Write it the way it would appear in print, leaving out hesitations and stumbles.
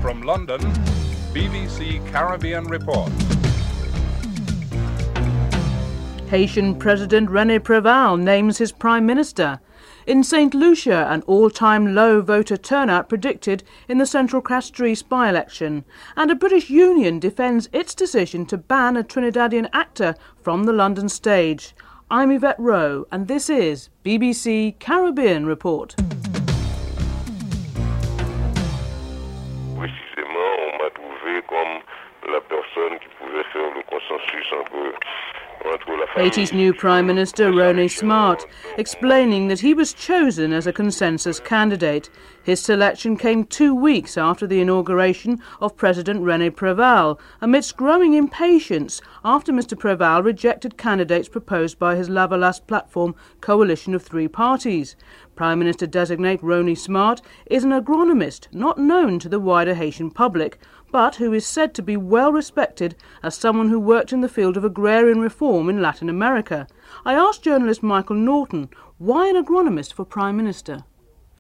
From London, BBC Caribbean Report. Haitian President René Préval names his Prime Minister. In St. Lucia, an all-time low voter turnout predicted in the Central Castries by-election. And a British union defends its decision to ban a Trinidadian actor from the London stage. I'm Yvette Rowe, and this is BBC Caribbean Report. Précisément, on m'a trouvé comme la personne qui pouvait faire le consensus entre la Haiti's new Prime Minister, René Smart, explaining that he was chosen as a consensus candidate. His selection came 2 weeks after the inauguration of President René Préval, amidst growing impatience after Mr Préval rejected candidates proposed by his Lavalas platform coalition of 3 parties. Prime Minister-designate René Smart is an agronomist not known to the wider Haitian public, but who is said to be well respected as someone who worked in the field of agrarian reform in Latin America. I asked journalist Michael Norton why an agronomist for Prime Minister.